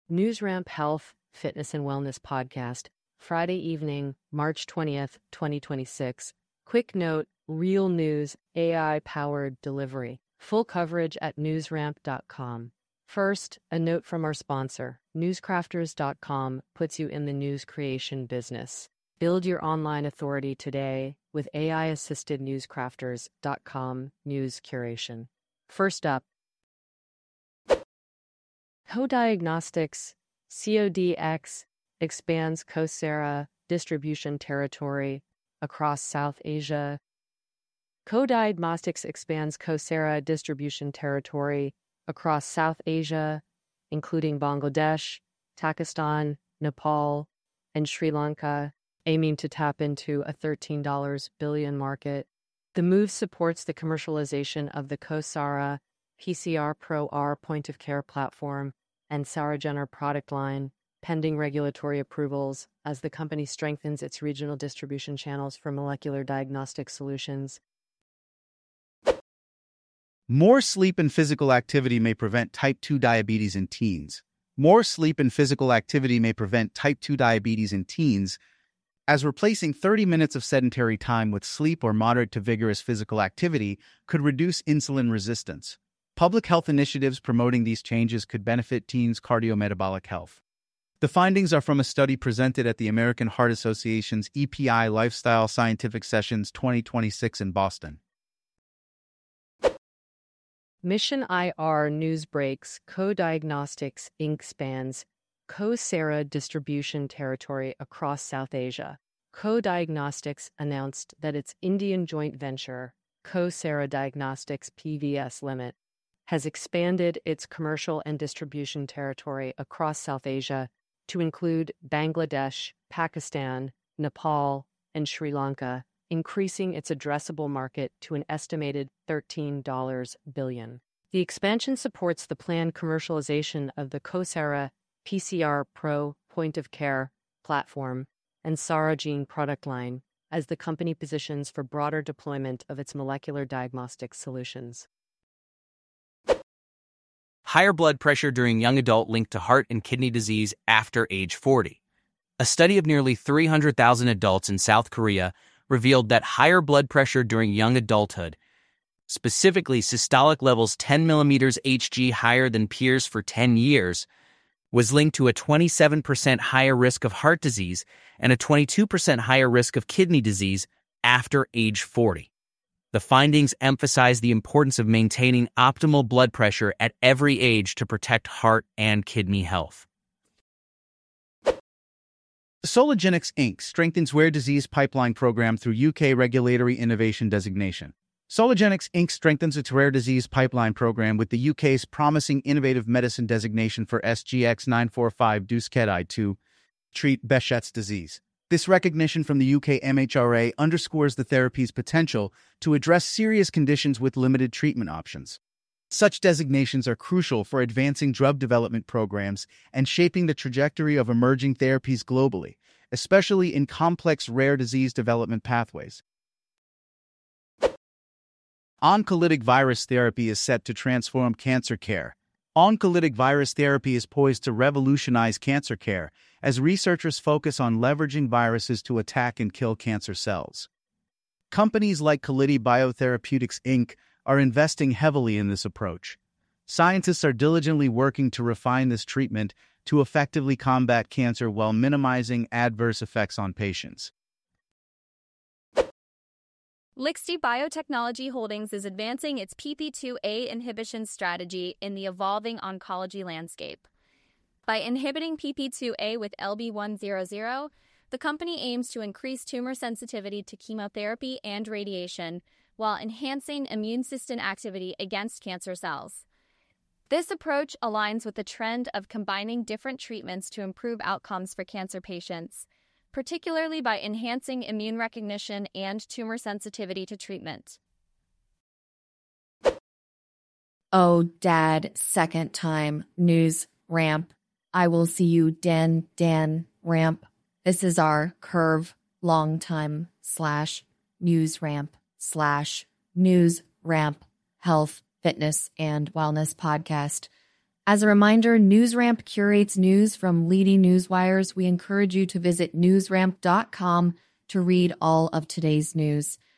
NewsRamp Health, Fitness and Wellness Podcast, Friday evening, March 20th, 2026. Quick note, real news, AI-powered delivery. Full coverage at newsramp.com. First, a note from our sponsor. Newscrafters.com puts you in the news creation business. Build your online authority today with AI-assisted newscrafters.com news curation. First up, Co-Diagnostics, CODX, expands CoSara distribution territory across South Asia. Co-Diagnostics expands CoSara distribution territory across South Asia, including Bangladesh, Pakistan, Nepal, and Sri Lanka, aiming to tap into a $13 billion market. The move supports the commercialization of the CoSara PCR Pro R point-of-care platform and Saragener product line, pending regulatory approvals, as the company strengthens its regional distribution channels for molecular diagnostic solutions. More sleep and physical activity may prevent type 2 diabetes in teens. More sleep and physical activity may prevent type 2 diabetes in teens, as replacing 30 minutes of sedentary time with sleep or moderate to vigorous physical activity could reduce insulin resistance. Public health initiatives promoting these changes could benefit teens' cardiometabolic health. The findings are from a study presented at the American Heart Association's EPI Lifestyle Scientific Sessions 2026 in Boston. Mission IR news breaks. Co-Diagnostics Inc. spans CoSara distribution territory across South Asia. Co-Diagnostics announced that its Indian joint venture, CoSara Diagnostics PVS Limit, has expanded its commercial and distribution territory across South Asia to include Bangladesh, Pakistan, Nepal, and Sri Lanka, increasing its addressable market to an estimated $13 billion. The expansion supports the planned commercialization of the CoSara PCR Pro point-of-care platform and Saragene product line as the company positions for broader deployment of its molecular diagnostic solutions. Higher blood pressure during young adult linked to heart and kidney disease after age 40. A study of nearly 300,000 adults in South Korea revealed that higher blood pressure during young adulthood, specifically systolic levels 10 mm Hg higher than peers for 10 years, was linked to a 27% higher risk of heart disease and a 22% higher risk of kidney disease after age 40. The findings emphasize the importance of maintaining optimal blood pressure at every age to protect heart and kidney health. Soligenix Inc. strengthens rare disease pipeline program through UK Regulatory Innovation Designation. Soligenix Inc. strengthens its rare disease pipeline program with the UK's promising innovative medicine designation for SGX-945 to treat Behçet's disease. This recognition from the UK MHRA underscores the therapy's potential to address serious conditions with limited treatment options. Such designations are crucial for advancing drug development programs and shaping the trajectory of emerging therapies globally, especially in complex rare disease development pathways. Oncolytic virus therapy is set to transform cancer care. Oncolytic virus therapy is poised to revolutionize cancer care as researchers focus on leveraging viruses to attack and kill cancer cells. Companies like Colidi Biotherapeutics Inc. are investing heavily in this approach. Scientists are diligently working to refine this treatment to effectively combat cancer while minimizing adverse effects on patients. Lixti Biotechnology Holdings is advancing its PP2A inhibition strategy in the evolving oncology landscape. By inhibiting PP2A with LB100, the company aims to increase tumor sensitivity to chemotherapy and radiation while enhancing immune system activity against cancer cells. This approach aligns with the trend of combining different treatments to improve outcomes for cancer patients, particularly by enhancing immune recognition and tumor sensitivity to treatment. Oh, Dad, second time, news, ramp. I will see you, Dan, ramp. This is our curve, long time, / news ramp / news ramp, health, fitness, and wellness podcast. As a reminder, NewsRamp curates news from leading news wires. We encourage you to visit newsramp.com to read all of today's news.